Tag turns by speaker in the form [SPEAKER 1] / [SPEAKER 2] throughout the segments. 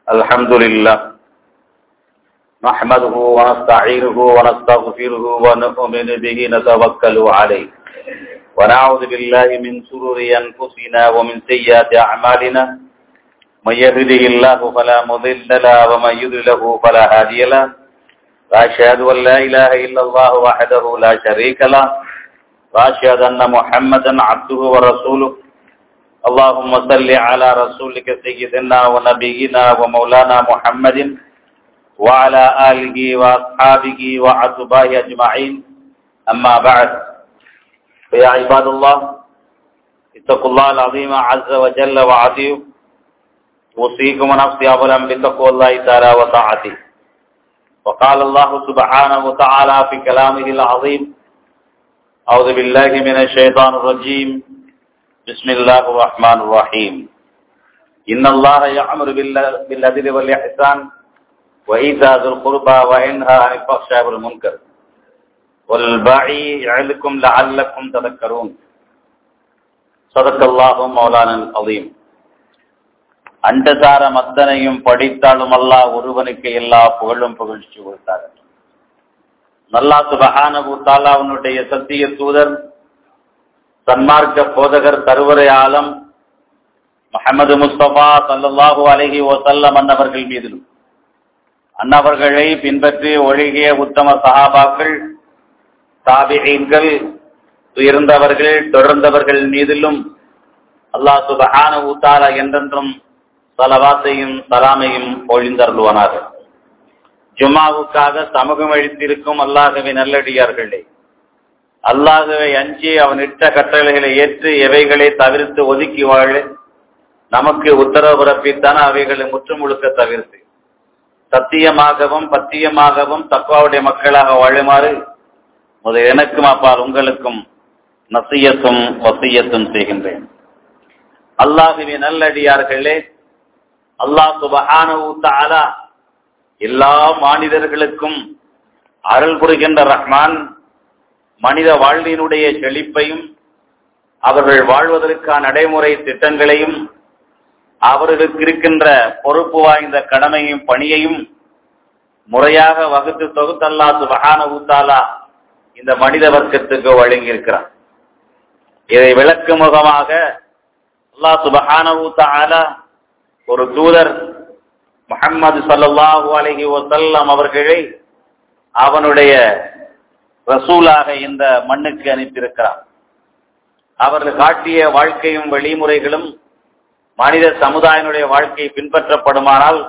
[SPEAKER 1] الحمد لله نحمده ونستعينه ونستغفره ونؤمن به نتوكل عليه ونعوذ بالله من شرور أنفسنا ومن سيئات أعمالنا من يهده الله فلا مضل له ومن يضلل فلا هادي له وأشهد أن لا إله إلا الله وحده لا شريك له وأشهد أن محمدا عبده ورسوله اللهم صل على رسولك سيدنا ونبينا ومولانا محمد وعلى آله وأصحابه وأتباعه أجمعين أما بعد فيا عباد الله اتقوا الله العظيم عز وجل وعظيم أوصيكم ونفسي أولا بتقوى الله تعالى وطاعته وقال الله سبحانه وتعالى في كلامه العظيم أعوذ بالله من الشيطان الرجيم بسم الله الرحمن الرحيم إن الله يأمر بالعدل والإحسان وإيتاء ذي القربى وينهى عن الفحشاء والمنكر والبغي يعظكم لعلكم تذكرون صدق الله مولانا العظيم. அண்டசார மத்தனையும் படித்தாலும் அல்லாஹ் ஒருவனுக்கு எல்லா புகழும் புகழ்ச்சி கொடுத்தார். அல்லாஹ் சுப்ஹானஹு வ தஆலா அவனுடைய சத்திய தூதர் சன்மார்க்க போதகர் சர்வரே ஆலம் முஹம்மது முஸ்தபா ஸல்லல்லாஹு அலைஹி வஸல்லம் அன்னவர்கள் மீதிலும் அன்னவர்களை பின்பற்றி ஒழுகிய உத்தம சஹாபாக்கள் தாபிஈன்கள் உயர்ந்தவர்கள் தொடர்ந்தவர்கள் மீதிலும் அல்லாஹ் சுப்ஹானஹு வ தஆலா என்றென்றும் ஸலவாத்தையும் ஸலாமையும் பொழிந்தருள்வானாக. ஜும்ஆவுக்காக சமூகம் அளித்திருக்கும் அல்லாஹ்வின் நல்லடியார்களே, அல்லாஹ்வை அஞ்சி அவன் இட்ட கட்டளைகளை ஏற்று எவைகளை தவிர்த்து ஒதுக்கி வாழ நமக்கு உத்தரவு பிறப்பித்தான அவைகளை முற்றுமுழுக்க தவிர்த்து சத்தியமாகவும் பத்தியமாகவும் தக்வாவுடைய மக்களாக வாழுமாறு முதல் எனக்கும் அப்பால் உங்களுக்கும் நசியத்தும் வசியத்தும் செய்கின்றேன். அல்லாஹ்வின் நல்லடியார்களே, அல்லாஹ் சுப்ஹானஹு வ தஆலா எல்லா மானிடர்களுக்கும் அருள் புரிகின்ற ரஹ்மான். மனித வாழ்வினுடைய செழிப்பையும் அவர்கள் வாழ்வதற்கான நடைமுறை திட்டங்களையும் அவர்களுக்கு இருக்கின்ற பொறுப்பு வாய்ந்த கடமையும் பணியையும் முறையாக வகுத்து தொகுத்து அல்லாஹ் சுப்ஹானஹு வ தஆலா இந்த மனித வர்க்கத்துக்கு வழங்கியிருக்கிறார். இதை விளக்கும் முகமாக அல்லாஹ் சுப்ஹானஹு வ தஆலா ஒரு தூதர் முஹம்மது ஸல்லல்லாஹு அலைஹி வஸல்லம் அவர்களை அவனுடைய ரசூலாக இந்த மண்ணுக்கு அனுப்பியிருக்கிறார். அவர்கள் காட்டிய வாழ்க்கையும் வழிமுறைகளும் மனித சமுதாயினுடைய வாழ்க்கை பின்பற்றப்படுமானால்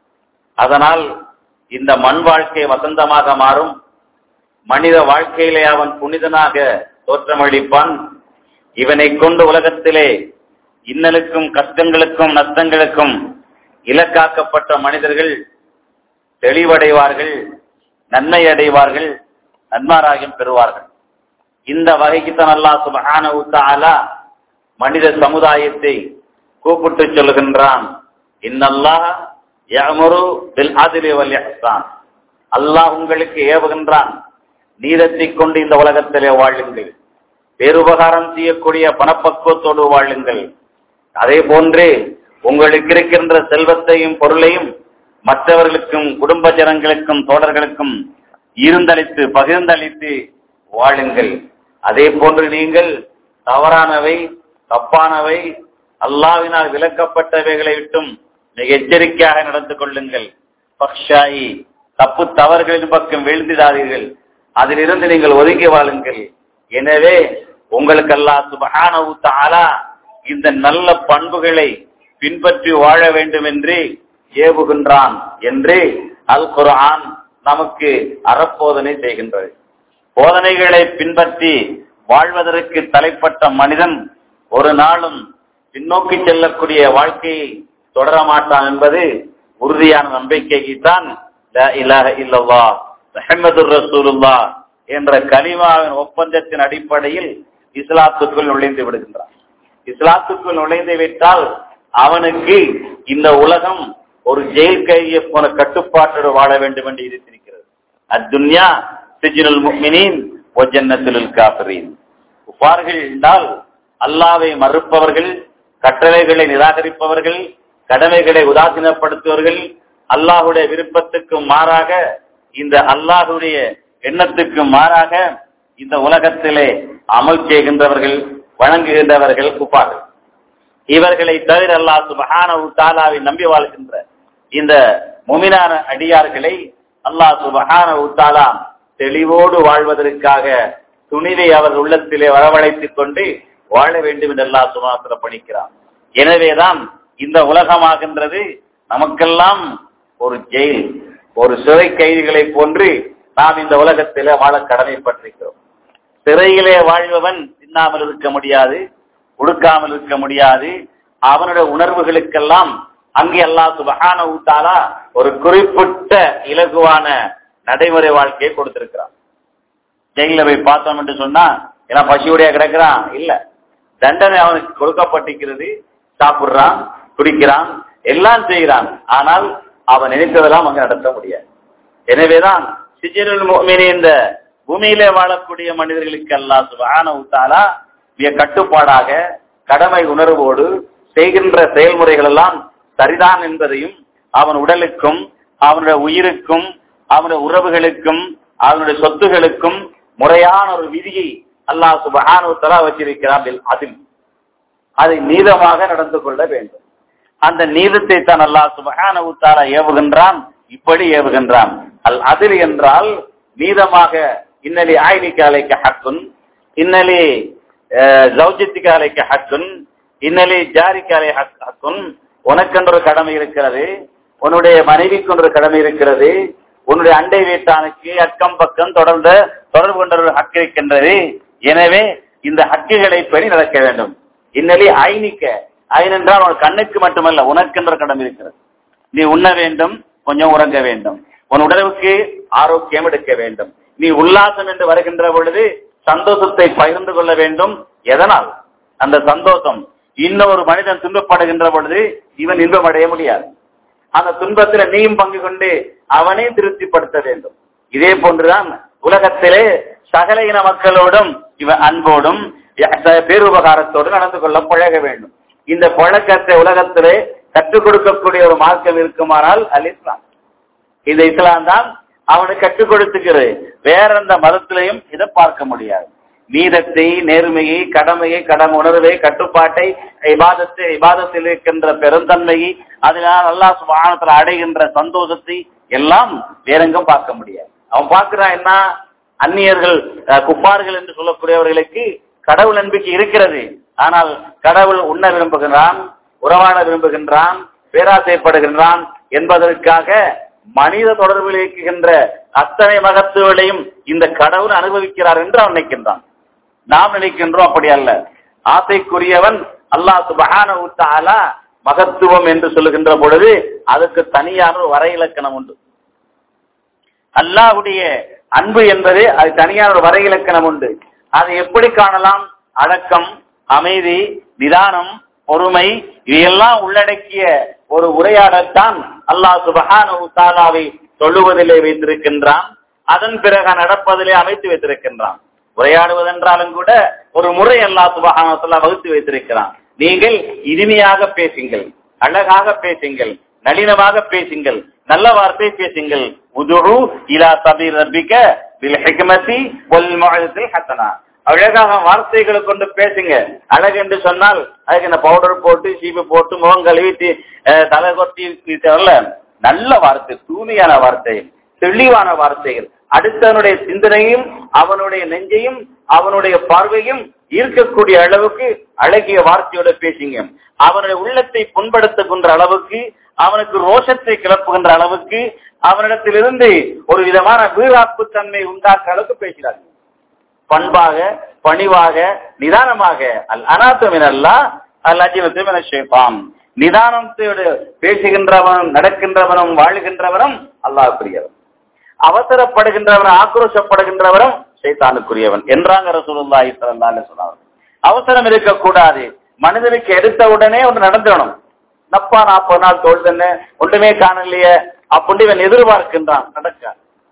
[SPEAKER 1] அதனால் இந்த மண் வாழ்க்கை வசந்தமாக மாறும். மனித வாழ்க்கையிலே அவன் புனிதனாக தோற்றமளிப்பான். இவனை கொண்டு உலகத்திலே இன்னலுக்கும் கஷ்டங்களுக்கும் நஷ்டங்களுக்கும் இலக்காக்கப்பட்ட மனிதர்கள் தெளிவடைவார்கள், நன்மை அடைவார்கள், நன்மாராயம் பெறுவார்கள். இந்த வகைக்குத்தான் அல்லாஹ் சுப்ஹானஹு வ தஆலா மனித சமுதாயத்தை கூப்பிட்டு சொல்கின்றான். இன்னல்லாஹ யஅமுரு பில் அத்லி வல் இஹ்சான். அல்லாஹ் உங்களுக்கு ஏவுகின்றான், நீதத்தை கொண்டு இந்த உலகத்திலே வாழுங்கள், பேருபகாரம் செய்யக்கூடிய பணப்பக்குவத்தோடு வாழுங்கள். அதே போன்றே உங்களுக்கு இருக்கின்ற செல்வத்தையும் பொருளையும் மற்றவர்களுக்கும் குடும்ப ஜனங்களுக்கும் தோழர்களுக்கும் இருந்தளித்து பகிர்ந்தளித்து வாழுங்கள். அதே போன்று நீங்கள் தவறானவை தப்பானவை அல்லாஹ்வினால் விலக்கப்பட்டவைகளை விட்டும் மிக எச்சரிக்கையாக நடந்து கொள்ளுங்கள். பக்ஷாயி தப்பு தவறுகளின் பக்கம் வீழ்ந்திடாதீர்கள், அதிலிருந்து நீங்கள் ஒதுங்கி வாழுங்கள். எனவே உங்களுக்கு அல்லாஹ் சுப்ஹானஹு வ தஆலா இந்த நல்ல பண்புகளை பின்பற்றி வாழ வேண்டும் என்று ஏவுகின்றான் என்று அல் குர்ஆன் நமக்கு அறப்போதனை செய்கின்றது. போதனைகளை பின்பற்றி வாழ்வதற்கு தலைப்பட்ட மனிதன் ஒரு நாளும் பின்னோக்கி செல்லக்கூடிய வாழ்க்கையை தொடர மாட்டான் என்பது உறுதியான நம்பிக்கைக்குத்தான் லா இலாஹ இல்லல்லாஹ் முஹம்மதுர் ரசூலுல்லாஹ் என்ற கலிமாவின் ஒப்பந்தத்தின் அடிப்படையில் இஸ்லாத்துக்குள் நுழைந்து விடுகின்றான். இஸ்லாத்துக்குள் நுழைந்து விட்டால் அவனுக்கு இந்த உலகம் ஒரு ஜெயில் கைதியை போன கட்டுப்பாட்டோடு வாழ வேண்டும் என்று இருக்கிறது. அத்துன்யா சிஜ்னுல் முஃமினீன் வ ஜன்னத்துல் காஃபிரீன். குஃபார்கள் என்றால் அல்லாஹ்வை மறுப்பவர்கள், கட்டளைகளை நிராகரிப்பவர்கள், கடமைகளை உதாசீனப்படுத்துவர்கள், அல்லாஹுடைய விருப்பத்துக்கு மாறாக, இந்த அல்லாஹுடைய எண்ணத்துக்கு மாறாக இந்த உலகத்திலே அமல் செய்கின்றவர்கள், வணங்குகின்றவர்கள் குஃபார்கள். இவர்களை தவிர அல்லாஹ் சுப்ஹானஹு வ தஆலாவை நம்பி வாழ்கின்ற இந்த முஃமினான அடியார்களை அல்லாஹ் சுப்ஹானஹு வ தஆலா தெளிவோடு வாழ்வதற்காக துணிவை அவர் உள்ளத்திலே வரவழைத்துக் கொண்டு வாழ வேண்டும் என்று அல்லாஹ் சுப்ஹானஹு வ தஆலா பணிக்கிறான். எனவேதான் இந்த உலகமாகின்றது நமக்கெல்லாம் ஒரு ஜெயில், ஒரு சிறை கைதிகளை போன்று நாம் இந்த உலகத்திலே வாழ கடமைப்பட்டிருக்கிறோம். சிறையிலே வாழ்பவன் தின்னாமல் இருக்க முடியாது, உடுக்காமல் இருக்க முடியாது. அவனுடைய உணர்வுகளுக்கெல்லாம் அங்கே அல்லாஹ் சுப்ஹானஹு வ தஆலா ஒரு குறிப்பிட்ட இலகுவான நடைமுறை வாழ்க்கையை கொடுத்திருக்கிறான். ஜெயில போய் பார்த்தோம் என்று சொன்னா ஏன்னா பசியுடைய கிடக்கிறான் இல்ல, தண்டனை அவனுக்கு கொடுக்கப்பட்டிருக்கிறது. சாப்பிடுறான், குடிக்கிறான், எல்லாம் செய்கிறான். ஆனால் அவன் நினைத்ததெல்லாம் அங்க நடத்த முடியாது. எனவேதான் சிஜ்னுல் முஃமினீன், இந்த பூமியிலே வாழக்கூடிய மனிதர்களுக்கு அல்லாஹ் சுப்ஹானஹு வ தஆலா மிக கட்டுப்பாடாக கடமை உணர்வோடு செய்கின்ற செயல்முறைகள் எல்லாம் சரிதான் என்பதையும், அவன் உடலுக்கும் அவனுடைய உயிருக்கும் அவனுடைய உறவுகளுக்கும் அவனுடைய சொத்துகளுக்கும் முறையான ஒரு விதியை அல்லாஹ் சுப்ஹானஹு வ தஆலா வச்சிருக்கிறான். அதில் அதை நீதமாக நடந்து கொள்ள வேண்டும். அந்த நீதத்தை தான் அல்லாஹ் சுப்ஹானஹு வ தஆலா ஏவுகின்றான். இப்படி ஏவுகின்றான். அல் அதில் என்றால் நீதமாக, இன்னலி ஆயினிக அலைக ஹக்குன், இன்னலி ஜௌஜத்திக அலைக ஹக்குன், இன்னலி ஜாரிக அலைக ஹக்குன். உனக்கென்ற ஒரு கடமை இருக்கிறது, உன்னுடைய மனைவிக்கு ஒரு கடமை இருக்கிறது, உன்னுடைய அண்டை வீட்டானுக்கு அக்கம் பக்கம் தொடர்பு கொண்ட ஒரு ஹக்கு இருக்கின்றது. எனவே இந்த ஹக்குகளை படி நடக்க வேண்டும். இன்னலி ஐனிக்க, ஐன் என்றால் உன் கண்ணுக்கு மட்டுமல்ல, உனக்கென்ற கடமை இருக்கிறது. நீ உண்ண வேண்டும், கொஞ்சம் உறங்க வேண்டும், உன் உடலுக்கு ஆரோக்கியம் எடுக்க வேண்டும். நீ உல்லாசம் என்று வருகின்ற பொழுது சந்தோஷத்தை பகிர்ந்து கொள்ள வேண்டும். எதனால்? அந்த சந்தோஷம் இன்னொரு மனிதன் துன்பப்படுகின்ற பொழுது இவன் இன்பம் அடைய முடியாது. அந்த துன்பத்தில் நீயும் பங்கு கொண்டு அவனை திருப்திப்படுத்த வேண்டும். இதே போன்றுதான் உலகத்திலே சகல இன மக்களோடும் இவன் அன்போடும் பேருபகாரத்தோடு நடந்து கொள்ள பழக வேண்டும். இந்த பழக்கத்தை உலகத்திலே கற்றுக் கொடுக்கக்கூடிய ஒரு மார்க்கம் இருக்குமானால் அல் இஸ்லாம். இந்த இஸ்லாம் தான் அவனுக்கு கற்றுக் கொடுத்துக்கிறது. வேற எந்த மதத்திலையும் இதை பார்க்க முடியாது. நீதத்தை, நேர்மையை, கடமையை, கடமை உணர்வை, கட்டுப்பாட்டை, இபாதத்தில் இருக்கின்ற பெருந்தன்மையை, அதனால் அல்லாஹ் சுப்ஹானஹு வ தஆலா அடைகின்ற சந்தோஷத்தை எல்லாம் வேறெங்கும் பார்க்க முடியாது. அவன் பார்க்கிறான் என்ன? அந்நியர்கள், குஃபார்கள் என்று சொல்லக்கூடியவர்களுக்கு கடவுள் நம்பிக்கை இருக்கிறது. ஆனால் கடவுள் உண்ண விரும்புகின்றான், உறவாட விரும்புகின்றான், பேராசைப்படுகின்றான் என்பதற்காக மனித தொடர்பில் இயக்குகின்ற அத்தனை மகத்துவங்களையும் இந்த கடவுள் அனுபவிக்கிறார் என்று அவன் நினைக்கின்றான். நாம் நினைக்கின்றோம் அப்படி அல்ல. ஆசைக்குரியவன் அல்லாஹ் சுப்ஹானஹு வ தஆலா மகத்துவம் என்று சொல்லுகின்ற பொழுது அதுக்கு தனியான ஒரு வரை இலக்கணம் உண்டு. அல்லாஹ்வுடைய அன்பு என்பது அது தனியான ஒரு வரை இலக்கணம் உண்டு. அதை எப்படி காணலாம்? அடக்கம், அமைதி, நிதானம், பொறுமை, இவையெல்லாம் உள்ளடக்கிய ஒரு உரையாடல் தான் அல்லாஹ் சுப்ஹானஹு வ தஆலாவை சொல்லுவதிலே வைத்திருக்கின்றான். அதன் பிறகு நடப்பதிலே அமைத்து வைத்திருக்கின்றான். உரையாடுவதென்றாலும் கூட ஒரு முறை அல்லாஹ் சுப்ஹானஹு வ தஆலா வகுத்து வைத்திருக்கிறான். நீங்கள் இனிமையாக பேசுங்கள், அழகாக பேசுங்கள், நளினமாக பேசுங்கள், நல்ல வார்த்தை பேசுங்கள். உதுஉ இலா சபீல் ரப்பிக பில் ஹிக்மதி வல் மௌஇதத்தில் ஹஸனா. அழகாக வார்த்தைகளை கொண்டு பேசுங்க. அழகு என்று சொன்னால் அதுக்கு இந்த பவுடர் போட்டு, சீப்பு போட்டு, முகம் கழுவி, தலை கொட்டி வரல. நல்ல வார்த்தை, தூய்மையான வார்த்தை, தெளிவான வார்த்தைகள், அடுத்தவனுடைய சிந்தனையும் அவனுடைய நெஞ்சையும் அவனுடைய பார்வையும் ஈர்க்கக்கூடிய அளவுக்கு அழகிய வார்த்தையோட பேசுங்க. அவனுடைய உள்ளத்தை புண்படுத்துகின்ற அளவுக்கு, அவனுக்கு ரோஷத்தை கிளப்புகின்ற அளவுக்கு, அவனிடத்திலிருந்து ஒரு விதமான வீராப்பு தன்மை உண்டாக்குற அளவுக்கு பேசுகிறார்கள். பண்பாக, பணிவாக, நிதானமாக. அல் அனாத்துமின் அல்லாஹ் அல் அஜினத்து மினஷ் ஷைத்தான். நிதானத்தோடு பேசுகின்றவனும் நடக்கின்றவனும் வாழ்கின்றவனும் அல்லாஹ் பிரியவன். அவசரப்படுகின்றவன், ஆக்ரோஷப்படுகின்றவரும் ஷைத்தானுக்குரியவன் என்றாங்க ரசூலுல்லாஹி ஸல்லல்லாஹு அலைஹி வஸல்லம். அவசரம் இருக்கக்கூடாது. மனிதனுக்கு எடுத்த உடனே ஒன்று நடந்துடணும். நப்பா 40 நாள் தோல் தானே ஒன்றுமே காணலையே அப்படி இவன் எதிர்பார்க்கின்றான். நடக்க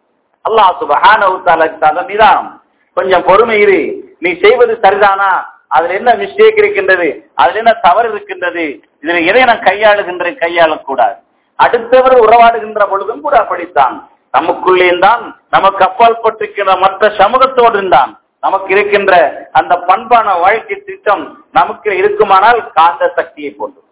[SPEAKER 1] அல்லாஹ் சுப்ஹானஹு வ தஆலா நிதானம், கொஞ்சம் பொறுமை இரு, நீ செய்வது சரிதானா அதுல என்ன மிஸ்டேக் இருக்கின்றது, அதுல என்ன தவறு இருக்கின்றது, இதுல எதை நான் கையாளுகின்றேன், கையாளக்கூடாது. அடுத்தவர் உறவாடுகின்ற பொழுதும் கூட அப்படித்தான். நமக்குள்ளே தான், நமக்கு அப்பால் பட்டிருக்கின்ற மற்ற சமூகத்தோடு தான் நமக்கு இருக்கின்ற அந்த பண்பான வாழ்க்கை திட்டம் நமக்கு இருக்குமானால் காந்த சக்தியை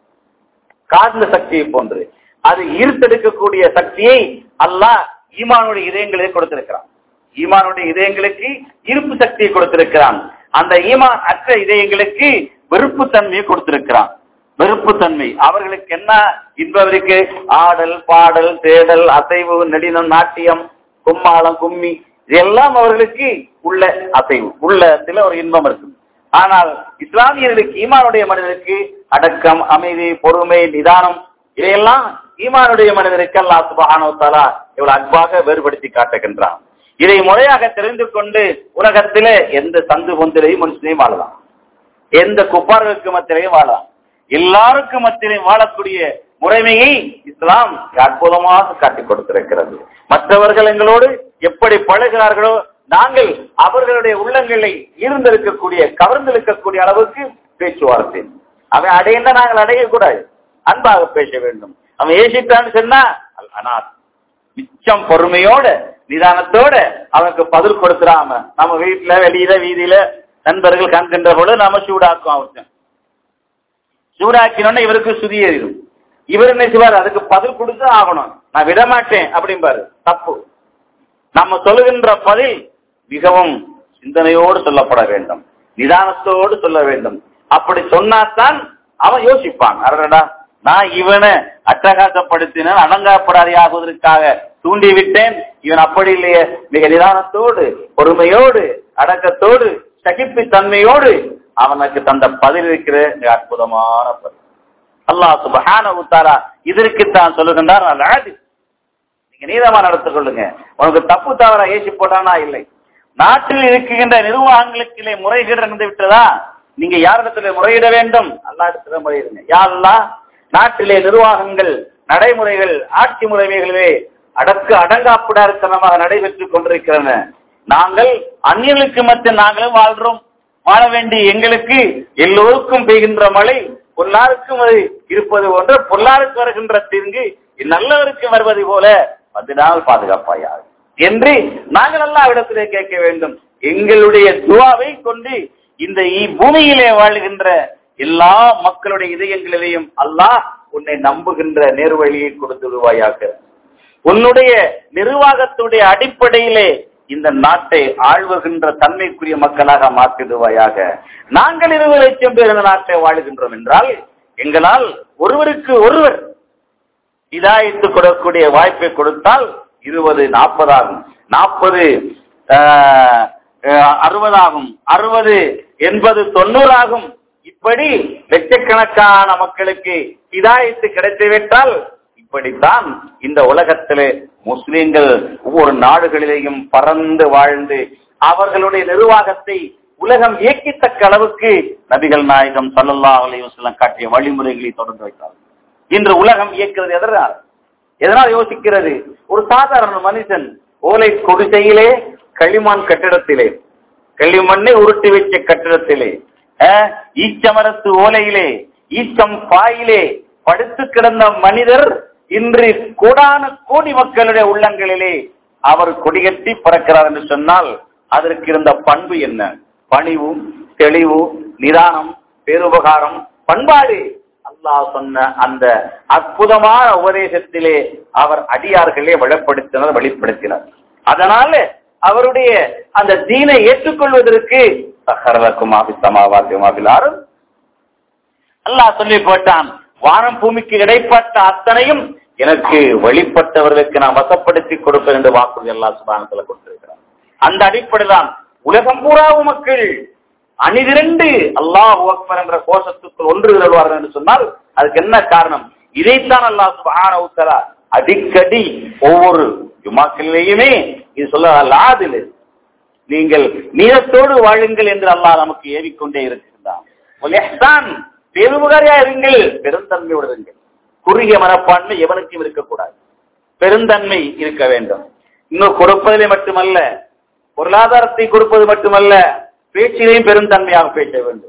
[SPEAKER 1] போன்று அது ஈர்த்தெடுக்கக்கூடிய சக்தியை அல்லாஹ் ஈமானுடைய இதயங்களே கொடுத்திருக்கிறான். ஈமானுடைய இதயங்களுக்கு ஈர்ப்பு சக்தியை கொடுத்திருக்கிறான். அந்த ஈமான் அற்ற இதயங்களுக்கு வெறுப்பு தன்மையை கொடுத்திருக்கிறான். வெறுப்பு தன்மை அவர்களுக்கு என்ன இன்பம் இருக்கு? ஆடல், பாடல், தேடல், அசைவு, நெடினம், நாட்டியம், கும்மாளம், கும்மி, இதெல்லாம் அவர்களுக்கு உள்ள அசைவு, உள்ள சில ஒரு இன்பம் இருக்கு. ஆனால் இஸ்லாமியர்களுக்கு, ஈமானுடைய மனிதருக்கு அடக்கம், அமைதி, பொறுமை, நிதானம், இதையெல்லாம் ஈமானுடைய மனிதருக்கு அல்லாஹ் சுப்ஹானஹு வ தஆலா இவ்வளவு அன்பாக வேறுபடுத்தி காட்டுகின்றான். இதை முறையாக தெரிந்து கொண்டு உலகத்திலே எந்த சந்து பொந்திலையும் மனுஷனையும் வாழலாம், எந்த குப்பார்களுக்கு மத்தியிலையும் வாழலாம், எல்லாருக்கும் மத்தியிலையும் வாழக்கூடிய முறைமையை இஸ்லாம் அற்புதமாக காட்டிக் கொடுத்திருக்கிறது. மற்றவர்கள் எங்களோடு எப்படி பழகிறார்களோ நாங்கள் அவர்களுடைய உள்ளங்களை ஈர்ந்திருக்கக்கூடிய, கவர்ந்திருக்கக்கூடிய அளவுக்கு பேச்சுவார்த்தை. அவன் அடையினா நாங்கள் அடையக்கூடாது, அன்பாக பேச வேண்டும். அவன் ஏசிட்டான்னு சொன்னா அனாத் மிச்சம் பொறுமையோட நிதானத்தோட அவனுக்கு பதில் கொடுத்துடாம, நம்ம வீட்டுல வெளியில வீதியில நண்பர்கள் காண்கின்ற பொழுது நம்ம சூடாக்கும். அவசியம் சூடாக்கினோன்னு இவருக்கு சுதி ஏறிடும். இவர் என்ன செய்வார்? அதுக்கு பதில் கொடுத்து ஆகணும். நான் விடமாட்டேன் அப்படிம்பாரு. தப்பு. நம்ம சொல்லுகின்ற பதில் மிகவும் சிந்தனையோடு சொல்லப்பட வேண்டும், நிதானத்தோடு சொல்ல வேண்டும். அப்படி சொன்னாத்தான் அவன் யோசிப்பான். அடடா, நான் இவனை அட்டகாசப்படுத்தின அடங்காப்படாதி ஆகுவதற்காக தூண்டிவிட்டேன், இவன் அப்படி இல்லையே, மிக நிதானத்தோடு, பொறுமையோடு, அடக்கத்தோடு, சகிப்பு தன்மையோடு அவனுக்கு தந்த பதில் இருக்கிற அற்புதமான பதில். அல்லாஹ் சுப்ஹானஹு வ தஆலா இதற்கு தான் சொல்லுகின்றார், நீங்க நீதமா நடத்திக் கொள்ளுங்க. உனக்கு தப்பு தவறா ஏசி போட்டானா இல்லை. நாட்டில் இருக்கின்ற நிர்வாகங்களுக்கு முறைகேடு நடந்து விட்டதா, நீங்க யாரிடத்துல முறையிட வேண்டும்? அல்லாஹ் இடத்துல முறையிடுங்க. யா அல்லாஹ், நாட்டிலே நிர்வாகங்கள், நடைமுறைகள், ஆட்சி முறைமைகளே அடங்காப்பிடாரித்தனமாக நடைபெற்றுக் கொண்டிருக்கிறன. நாங்கள் அந்நியர்களுக்கு மத்திய நாங்களும் வாழ்றோம். வாழ வேண்டிய எங்களுக்கு எல்லோருக்கும் பெய்கின்ற மழை பொல்லாருக்கும் அது இருப்பது போன்ற, பொல்லாருக்கு வருகின்ற தீங்கு நல்லவருக்கு வருவது போல அதனால் பாதுகாப்பாயாக என்று நாங்கள் அல்லாஹ் இடத்திலே கேட்க வேண்டும். எங்களுடைய துஆவை கொண்டு இந்த பூமியிலே வாழ்கின்ற எல்லா மக்களுடைய இதயங்களிலேயும் அல்லாஹ் உன்னை நம்புகின்ற நேர்வழியை கொடுத்துடுவாயாக. உன்னுடைய நிர்வாகத்துடைய அடிப்படையிலே இந்த நாட்டை ஆழ்வுகின்ற தன்மைக்குரிய மக்களாக மாற்றிடுவாயாக. நாங்கள் 20 லட்சம் பேர் இந்த நாட்டை வாழுகின்றோம் என்றால் எங்களால் ஒருவருக்கு ஒருவர் இதாயத்து கொடுக்கக்கூடிய வாய்ப்பை கொடுத்தால் 20 40 ஆகும், 40 60 ஆகும், 60 80 90 ஆகும். இப்படி லட்சக்கணக்கான மக்களுக்கு இதாயத்து கிடைத்துவிட்டால் இப்படித்தான் இந்த உலகத்திலே முஸ்லிம்கள் ஒவ்வொரு நாடுகளிலேயும் பறந்து வாழ்ந்து அவர்களுடைய நிர்வாகத்தை உலகம் இயக்கத்தக்க அளவுக்கு நபிகள் நாயகம் ஸல்லல்லாஹு அலைஹி வஸல்லம் காட்டிய வழிமுறைகளை தொடர்ந்து வைத்தார். இன்று உலகம் இயக்கிறது எதனால் யோசிக்கிறது? ஒரு சாதாரண மனுஷன் ஓலை குடிசையிலே, களிமண் கட்டிடத்திலே, களிமண்ணை உருட்டி வச்ச கட்டிடத்திலே, ஈச்சமரத்து ஓலையிலே, ஈச்சம் பாயிலே படுத்து கிடந்த மனிதர் இன்று கோடான கோடி மக்களுடைய உள்ளங்களிலே அவர் கொடிகட்டி பறக்கிறார் என்று சொன்னால் அதற்கு இருந்த பண்பு என்ன? பணிவு, தெளிவு, நிதானம், பேருபகாரம், பண்பாடு. அல்லாஹ் சொன்ன அந்த அற்புதமான உபதேசத்திலே அவர் அடியார்களே வெளிப்படுத்தினார். அதனால அவருடைய அந்த தீனை ஏற்றுக்கொள்வதற்கு அல்லாஹ் சொல்லி போட்டான், வானம் பூமிக்கு இடைப்பட்ட அத்தனையும் எனக்கு வெளிப்பட்டவர்களுக்கு நான் வசப்படுத்தி கொடுப்பேன் என்று வாக்குறுதி அல்லாஹ் சுப்ஹானஹு வ தஆலா கொடுத்திருக்கிறார். அந்த அடிப்படைதான் உலகம் பூராவும் மக்கள் அணிதிரண்டு அல்லாஹ் அக்பர் என்ற கோஷத்துக்குள் ஒன்று வருவார்கள் என்று சொன்னால் அதுக்கு என்ன காரணம்? இதைத்தான் அல்லாஹ் சுப்ஹானஹு வ தஆலா அடிக்கடி ஒவ்வொரு ஜுமாக்களிலேயுமே இது சொல்ல, நீங்கள் நீதத்தோடு வாழுங்கள் என்று அல்லாஹ் நமக்கு ஏவிக்கொண்டே இருக்கின்றான். பேருபகாரியா இருங்கள், பெருந்தன்மையோடு இருங்கள். குறுகிய மனப்பான்மை எவனுக்கும் இருக்கக்கூடாது, பெருந்தன்மை இருக்க வேண்டும். இன்னும் கொடுப்பதிலே மட்டுமல்ல, பொருளாதாரத்தை கொடுப்பது மட்டுமல்ல, பேச்சிலையும் பெருந்தன்மையாக பேச வேண்டும்.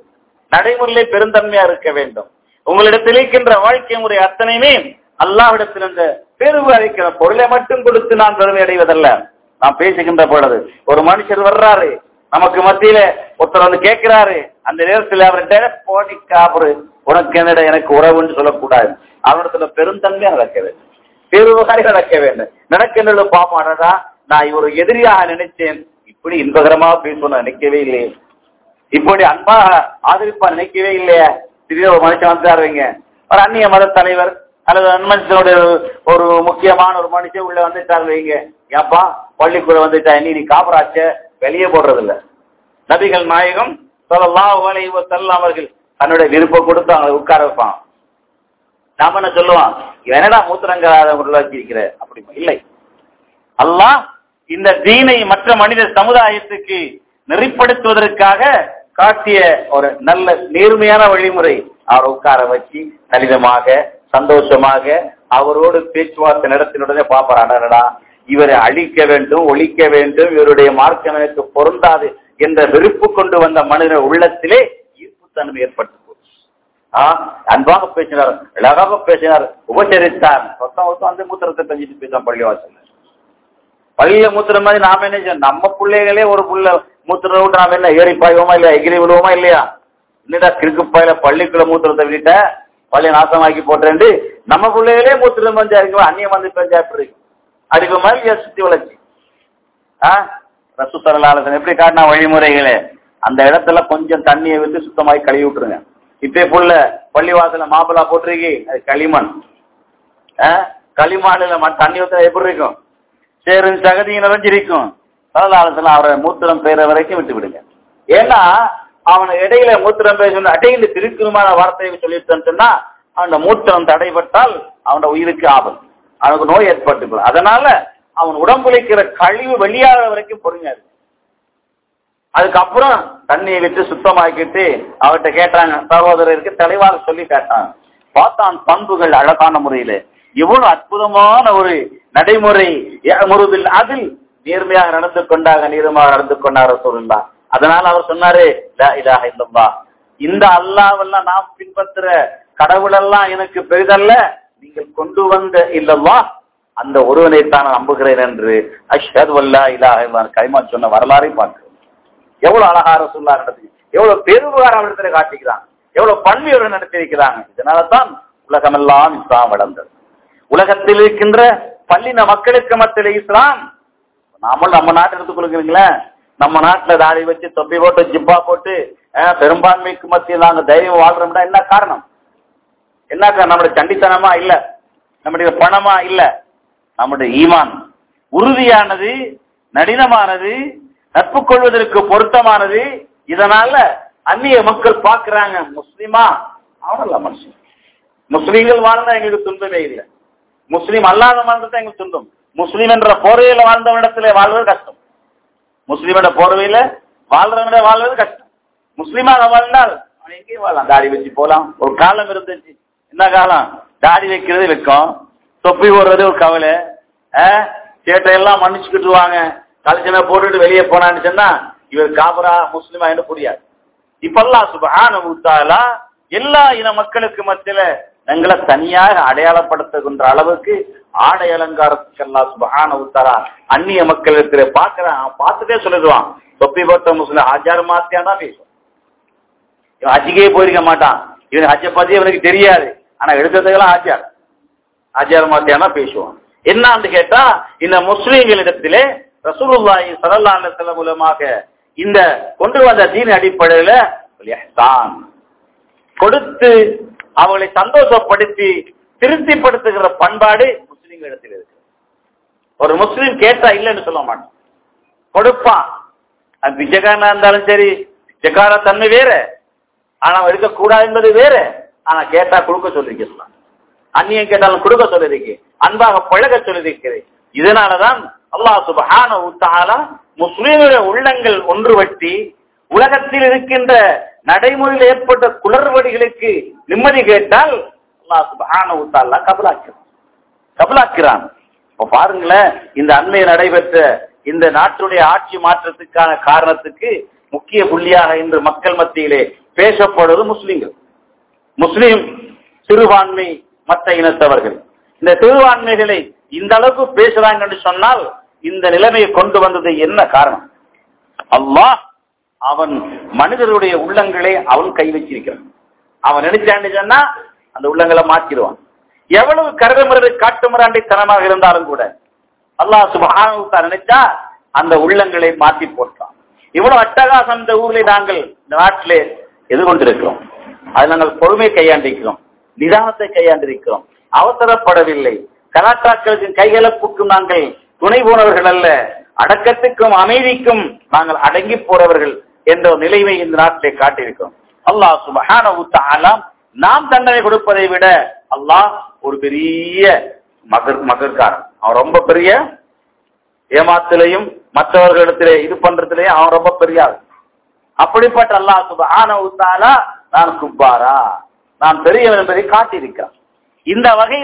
[SPEAKER 1] நடைமுறையிலே பெருந்தன்மையா இருக்க வேண்டும். உங்களிடத்தில் இருக்கின்ற வாழ்க்கை முறை அத்தனையுமே அல்லாஹ்விடத்தில் அந்த பெருமை அளிக்கிற பொருளை மட்டும் கொடுத்து நான் பெருமை அடைவதல்ல. நாம் பேசுகின்ற பொழுது ஒரு மனுஷர் வர்றாரு, நமக்கு மத்தியில ஒருத்தர் வந்து கேட்கிறாரு, அந்த நேரத்தில் அவர்கிட்ட போட்டிக்காபரு உனக்கு என்னிட எனக்கு உறவுன்னு சொல்லக்கூடாது. அவனிடத்துல பெருந்தன்மையா நடக்க வேண்டும், பெருவகாரி நடக்க வேண்டும். நடக்கின்றது பாப்பாடா, நான் ஒரு எதிரியாக நினைச்சேன், இப்படி இன்பகரமாக பேசுவோம் நினைக்கவே இல்லையே, இப்படி அன்பாக ஆதரிப்பா நினைக்கவே இல்லையா. திடீர்னு ஒரு மனுஷன் வந்துட்டாருவீங்க, ஒரு அந்நிய மத தலைவர் அல்லது மனுஷனுடைய ஒரு முக்கியமான ஒரு மனுஷன் உள்ள வந்துட்டாரு வைங்க, ஏப்பா பள்ளிக்குள்ள வந்துட்டா நீ காபராச்ச வெளியே போடுறது இல்ல. நபிகள் நாயகம் ஸல்லல்லாஹு அலைஹி வஸல்லம் அவர்கள் தன்னுடைய விருப்பம் கொடுத்து அவங்களை உட்கார வைப்பான். நாம என்ன சொல்லுவான், என்னடா மூத்திரங்காத உருவாக்கி இருக்கிற, அப்படி இல்லை. அல்லாஹ் இந்த தீனை மற்ற மனித சமுதாயத்துக்கு நெறிப்படுத்துவதற்காக காட்டிய ஒரு நல்ல நேர்மையான வழிமுறை. அவரை உட்கார வச்சு கணிதமாக சந்தோஷமாக அவரோடு பேச்சுவார்த்தை நடத்தினுடனே பாப்பாடா, இவரை அழிக்க வேண்டும், ஒழிக்க வேண்டும், இவருடைய மார்க்கம் எனக்கு பொருந்தாது என்ற வெறுப்பு கொண்டு வந்த மனித உள்ளத்திலே ஈர்ப்புத்தன்மை ஏற்பட்டு அன்பாக பேசினார், அழகாக பேசினார், உபசரித்தார். ஒருத்தன் வந்து மூத்திரத்தை பெஞ்சிட்டு பேசான் பள்ளிவாசல். பள்ளியில மூத்திரம் மாதிரி நாம என்ன செய்யணும், நம்ம பிள்ளைகளே ஒரு புள்ள மூத்திரம் விட்டு நாம என்ன ஏறி பாய்வோமா இல்லையா, எகிரி விடுவோமா இல்லையா? என்னடா கிறுக்கு பாயில பள்ளிக்குள்ள மூத்திரத்தை விட்ட பள்ளியை நாசமாக்கி போட்டேன், நம்ம பிள்ளைகளே மூத்திரம் பஞ்சா இருக்கு, அந்நியம் வந்து பெஞ்சா எப்படி இருக்கு, அதுக்கு மாதிரி சுத்தி வளர்ச்சி. ரசூல் ஸல்லல்லாஹு அலைஹி வஸல்லம் எப்படி காட்டினா வழிமுறைகளே, அந்த இடத்துல கொஞ்சம் தண்ணியை விட்டு சுத்தமாகி கழுவி விட்டுருங்க. இப்பே புள்ள பள்ளிவாசல மாப்பிளா போட்டிருக்கி, அது களிமண். களிமண்ல தண்ணி ஊத்த எப்படி இருக்கும், சேரும் சகதியும் நிறைஞ்சிருக்கும். அவரை மூத்திரம் பெயர வரைக்கும் விட்டு விடுங்க. ஏன்னா அவனை இடையில மூத்திரம் பெயர் சொன்ன அடையில திருக்குமான வார்த்தையை சொல்லிட்டு சொன்னா அவனோட மூத்திரம் தடைபட்டால் அவனோட உயிருக்கு ஆபத்து, அவனுக்கு நோய் ஏற்பட்டுக்கலாம். அதனால அவன் உடம்புலைக்கிற கழிவு வெளியாகிற வரைக்கும் பொறுமையாது. அதுக்கப்புறம் தண்ணியை விட்டு சுத்தமாக்கிட்டு அவர்கிட்ட கேட்டாங்க, சகோதரருக்கு தெளிவாக சொல்லி கேட்டாங்க. பார்த்தான் பண்புகள் அழகான முறையில, எவ்வளவு அற்புதமான ஒரு நடைமுறை, முருதில் அதில் நேர்மையாக நடந்து கொண்டாங்க, நீளமாக நடந்து கொண்டார் ரசூலுல்லாஹ். அதனால அவர் சொன்னாரு, லா இலாஹ இல்லல்லாஹ், இந்த அல்லாஹ்வெல்லாம் நாம் பின்பற்றுற கடவுளெல்லாம் எனக்கு பெரிதல்ல, நீங்கள் கொண்டு வந்த இல்லல்லாஹ் அந்த ஒருவனைத்தான் நான் நம்புகிறேன் என்று அஷ்ஹது அல்லா இலாஹ இல்லல்லாஹ் களிமா சொன்ன வரலாறை பார்க்கிறோம். எவ்வளவு அழகா ரசூலுல்லாஹ் நடத்தி, எவ்வளவு பெருவாரம் இடத்துல காட்டிக்கிறாங்க, எவ்வளவு பன்மையோடு நடத்தியிருக்கிறாங்க. இதனாலதான் உலகமெல்லாம் இஸ்லாம் வளர்ந்தது. உலகத்தில் இருக்கின்ற பள்ளின மக்களுக்கு மத்தியில் இஸ்லாம், நாமளும் நம்ம நாட்டை எடுத்துக் கொள்கிறீங்களேன், நம்ம நாட்டுல தாடி வச்சு தொப்பி போட்டு ஜிப்பா போட்டு பெரும்பான்மைக்கு மத்தியில் நாங்க தைரியம் வாழ்றோம்னா என்ன காரணம்? என்ன காரணம்? நம்முடைய சண்டித்தனமா இல்ல, நம்முடைய பணமா இல்ல, நம்முடைய ஈமான் உறுதியானது, நடினமானது, நட்பு கொள்வதற்கு பொருத்தமானது. இதனால அந்நிய மக்கள் பார்க்கிறாங்க, முஸ்லிமா அவனல்ல மனுஷன், முஸ்லீம்கள் வாழ்ந்தா எங்களுக்கு துன்பமே இல்லை, முஸ்லீம் அல்லாத வாழ்ந்தா எங்களுக்கு துன்பம். முஸ்லீம் என்ற போர்வையில வாழ்ந்தவனிடத்துல வாழ்வது கஷ்டம், முஸ்லீம் என்ற போர்வையில வாழ்றவன வாழ்வது கஷ்டம். முஸ்லீமாக வாழ்ந்தால் அவன் எங்கேயும் வாழலாம், தாடி வச்சு போலாம். ஒரு காலம் இருந்துச்சு, என்ன காலம், தாடி வைக்கிறது வெக்கம், தொப்பி போடுறது ஒரு கவலை, சேட்டையெல்லாம் மன்னிச்சுக்கிட்டுருவாங்க, கலைச்சனை போட்டுட்டு வெளியே போனான்னு சொன்னா இவர் காபரா முஸ்லிமா என்று புரியாது. இப்ப அல்லாஹ் சுப்ஹானஹு வ தஆலா எல்லா இன மக்களுக்கு மத்தியில எங்களை தனியாக அடையாளப்படுத்துகின்ற அளவுக்கு ஆடை அலங்காரத்துக்கு அல்லாஹ் சுப்ஹானஹு வ தஆலா அந்நிய மக்களுக்கு பார்க்கிறான், பார்த்துட்டே சொல்லிடுவான், தொப்பி போட்ட முஸ்லிம் ஹஜ்ஜார் மாத்தியானா பேசுவான். இவன் ஹஜ்ஜுக்கே போயிருக்க மாட்டான், இவன் ஹஜ்ஜை பத்தி இவனுக்கு தெரியாது, ஆனா எடுத்ததுக்கெல்லாம் ஹஜ்ஜார் மாத்தியானா பேசுவான். என்னன்னு கேட்டா, இந்த முஸ்லிம்களிடத்திலே ரசூலுல்லாஹி ஸல்லல்லாஹு அலைஹி வஸல்லம் மூலமாக இந்த கொண்டு வந்த தீன் அடிப்படையில இஹ்சான் கொடுத்து அவங்களை சந்தோஷப்படுத்தி திருப்திப்படுத்துகிற பண்பாடு முஸ்லிம்களிடத்தில் இருக்கு. ஒரு முஸ்லீம் கேட்டா இல்லைன்னு சொல்ல மாட்டான், கொடுப்பான். அது பிச்சைக்காரனா இருந்தாலும் சரி, பிச்சைக்கார தன்மை வேற, ஆனா எடுக்கக்கூடாது என்பது வேற. ஆனா கேட்டா கொடுக்க சொல்லிருக்கலாம், அந்நியம் கேட்டாலும் கொடுக்க சொல்லிருக்கு, அன்பாக பழக சொல்லிருக்கிறேன். இதனாலதான் அல்லாஹ் சுப்ஹானஹு வ தஆலா முஸ்லிம்களுடைய உள்ளங்கள் ஒன்றுபட்டு உலகத்தில் இருக்கின்ற நடைமுறையில் ஏற்பட்ட குளறுபடிகளுக்கு நிம்மதி கேட்டால் அல்லாஹ் சுப்ஹானஹு வ தஆலா கபலாக்கிறான். இப்ப பாருங்களேன், இந்த அண்மையில் நடைபெற்ற இந்த நாட்டுடைய ஆட்சி மாற்றத்துக்கான காரணத்துக்கு முக்கிய புள்ளியாக இன்று மக்கள் மத்தியிலே பேசப்படுவது முஸ்லிம்கள், முஸ்லிம் சிறுபான்மை மற்ற இனத்தவர்கள். இந்த சிறுபான்மைகளை இந்த அளவுக்கு பேசுறாங்க என்று சொன்னால் இந்த நிலைமையை கொண்டு வந்தது என்ன காரணம்? அல்லாஹ் அவன் மனிதருடைய உள்ளங்களை அவன் கை வச்சிருக்கிறான். அவன் நினைச்சான்னு சொன்னா அந்த உள்ளங்களை மாற்றிடுவான். எவ்வளவு கருதமுறை காட்டுமுறாண்டித்தனமாக இருந்தாலும் கூட அல்லாஹ் சுப்ஹானஹு வ தஆலா நினைச்சா அந்த உள்ளங்களை மாற்றி போட்டான். இவ்வளவு அட்டகாசம் இந்த ஊரில் நாங்கள் இந்த நாட்டிலே எதிர்கொண்டிருக்கிறோம். அது நாங்கள் பொறுமை கையாண்டிருக்கிறோம், நிதானத்தை கையாண்டிருக்கிறோம், அவசரப்படவில்லை. கலாச்சாரத்தின் கைகலப்புக்கும் நாங்கள் துணை போனவர்கள் அல்ல, அடக்கத்துக்கும் அமைதிக்கும் நாங்கள் அடங்கி போறவர்கள் என்ற நிலைமை இந்த நாட்டிலே காட்டியிருக்கிறோம். அல்லாஹ் சுப்ஹானஹு வ தஆலா நாம் தண்டனை கொடுப்பதை விட அல்லாஹ் ஒரு பெரிய மகர்காரன். அவன் ரொம்ப பெரிய ஏமாத்திலையும் மற்றவர்களிடத்திலே இது பண்றதுலயும் அவன் ரொம்ப பெரிய ஆள். அப்படிப்பட்ட அல்லாஹ் சுப்ஹானஹு வ தஆலா நான் குப்பாரா, நான் பெரியவன் என்பதை காட்டியிருக்கிறான். இந்த வகை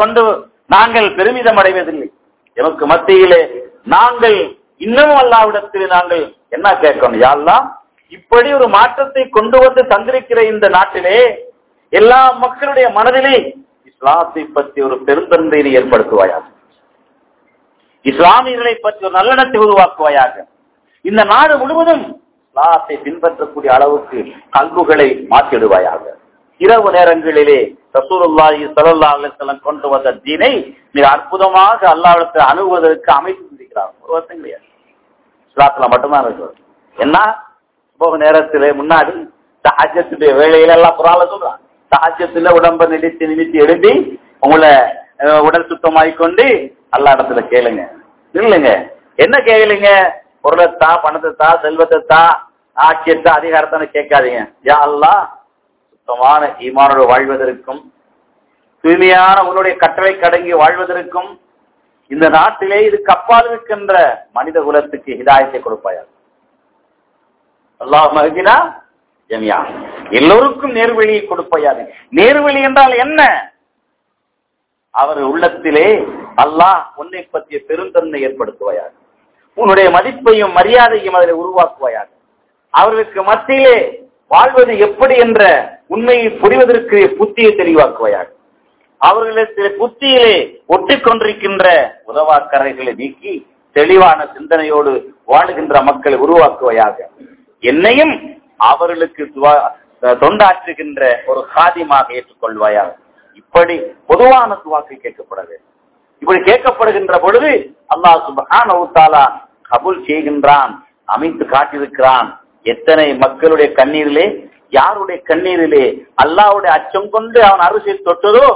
[SPEAKER 1] நாங்கள் பெருமிதம் அடைவதில்லை. எனக்கு மத்தியிலே நாங்கள் இன்னமும் அல்லாஹ்விடத்தில் நாங்கள் என்ன கேட்கணும்? யா அல்லாஹ், இப்படி ஒரு மாற்றத்தை கொண்டு வந்து தந்திருக்கிற இந்த நாட்டிலே எல்லா மக்களுடைய மனதிலே இஸ்லாத்தை பற்றி ஒரு பெருந்தன்மையை ஏற்படுத்துவாயாக, இஸ்லாமியர்களை பற்றி ஒரு நல்லெண்ணத்தை உருவாக்குவாயாக. இந்த நாடு முழுவதும் இஸ்லாத்தை பின்பற்றக்கூடிய அளவுக்கு கல்புகளை மாற்றிடுவாயாக. இரவு நேரங்களிலே ரசூலுல்லாஹி ஸல்லல்லாஹு அலைஹி வஸல்லம் கொண்டு வந்த தீனை மிக அற்புதமாக அல்லாஹ்விடத்தை அணுகுவதற்கு அமைத்து இருக்கிறார். ஒரு வருஷம் கிடையாது, இஸ்லாத்துல மட்டும்தான் இருக்கு. என்ன போக நேரத்திலே முன்னாடி தஹஜ்ஜுடைய வேளையில எல்லாம் குர்ஆன்ல சொல்றான், தஹஜ்ஜுல உடம்ப நிமித்தி எழுதி உங்களை உடல் சுத்தமாயிக்கொண்டு அல்லாஹ் இடத்துல கேளுங்க. இல்லைங்க, என்ன கேளுங்க? பொருளத்தா, பணத்தைத்தா, செல்வத்தைத்தா, ஆட்சியத்தா, அதிகாரத்தான கேட்காதீங்க. யா அல்லாஹ், சுத்தமான ஈமானோடு வாழ்வதற்கும் தூய்மையான உன்னுடைய கட்டளை கடங்கி வாழ்வதற்கும் இந்த நாட்டிலே இதுக்கு அப்பால் இருக்கின்ற மனித குலத்துக்கு ஹிதாயத்தை கொடுப்பாயா. அல்லாஹ் மஹ்தினா ஜமியா, எல்லோருக்கும் நேர்வழியை கொடுப்பாயாது. நேர்வழி என்றால் என்ன? அவர் உள்ளத்திலே அல்லாஹ் உன்னை பற்றிய பெருந்தன்மை ஏற்படுத்துவாயாக, உன்னுடைய மதிப்பையும் மரியாதையும் அதில் உருவாக்குவாயாக. அவர்களுக்கு மத்தியிலே வாழ்வது எப்படி என்ற உண்மையை புரிவதற்கு புத்தியை தெளிவாக்குவாயாக. அவர்களுடைய புத்தியிலே ஒட்டிக்கொண்டிருக்கின்ற உதவாக்கரைகளை நீக்கி தெளிவான சிந்தனையோடு வாழுகின்ற மக்களை உருவாக்குவாயாக. என்னையும் அவர்களுக்கு தொண்டாற்றுகின்ற ஒரு காதியமாக ஏற்றுக்கொள்வாயாக. இப்படி பொதுவான துவாக்கு கேட்கப்படாது. இப்படி கேட்கப்படுகின்ற பொழுது அல்லாஹ் சுப்ஹானஹு வ தஆலா கபூல் செய்கின்றான், அமைத்து காட்டியிருக்கிறான். எத்தனை மக்களுடைய கண்ணீரிலே, யாருடைய கண்ணீரிலே அல்லாஹ்வுடைய அச்சம் கொண்டு அவன் அரிசியை தொட்டதோ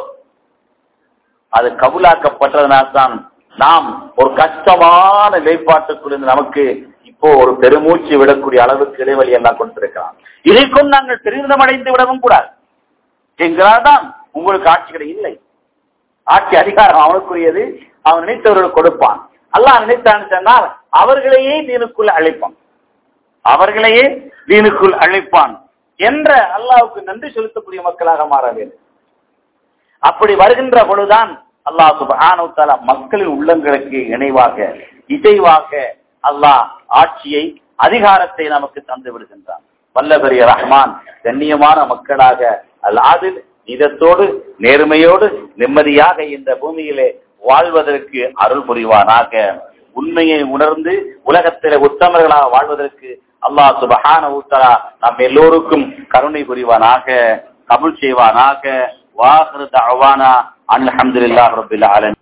[SPEAKER 1] அது கபூலாக்கப்பட்டதனால்தான் நாம் ஒரு கஷ்டமான நிலைப்பாட்டுக்குள் நமக்கு இப்போ ஒரு பெருமூச்சு விடக்கூடிய அளவுக்கு இடைவெளி எல்லாம் கொடுத்திருக்கிறான். இதை கொண்டு நாங்கள் பெருமிதம் அடைந்து விடவும் கூடாது. எங்களால்தான் உங்களுக்கு ஆட்சி கிடை இல்லை, ஆட்சி அதிகாரம் அவனுக்குரியது, அவன் நினைத்தவர்களுக்கு கொடுப்பான். அல்லாஹ் நினைத்தான் சொன்னால் அவர்களையே தீனுக்குள் அழைப்பான், அவர்களையே தீனுக்குள் அழைப்பான் என்ற அல்லாஹ்வுக்கு நன்றி செலுத்தக்கூடிய மக்களாக மாற வேண்டும். அப்படி வருகின்ற பொழுதுதான் அல்லாஹ் சுப்ஹானஹு வ தஆலா மக்களின் உள்ளங்களுக்கு இணைவாக இசைவாக அல்லாஹ் ஆட்சியை அதிகாரத்தை நமக்கு தந்து விடுகின்றான். வல்லபரிய ரஹ்மான் கண்ணியமான மக்களாக அல்லாஹ் நீதத்தோடு நேர்மையோடு நிம்மதியாக இந்த பூமியிலே வாழ்வதற்கு அருள் புரிவானாக. உண்மையை உணர்ந்து உலகத்திலே உத்தமர்களாக வாழ்வதற்கு அல்லாஹ் சுப்ஹானஹு வ தஆலா நம் எல்லோருக்கும் கருணை புரிவானாக, கபூல் செய்வானாக. வாஹிரு தஅவானா அல்ஹம்துலில்லாஹி ரப்பில் ஆலமீன்.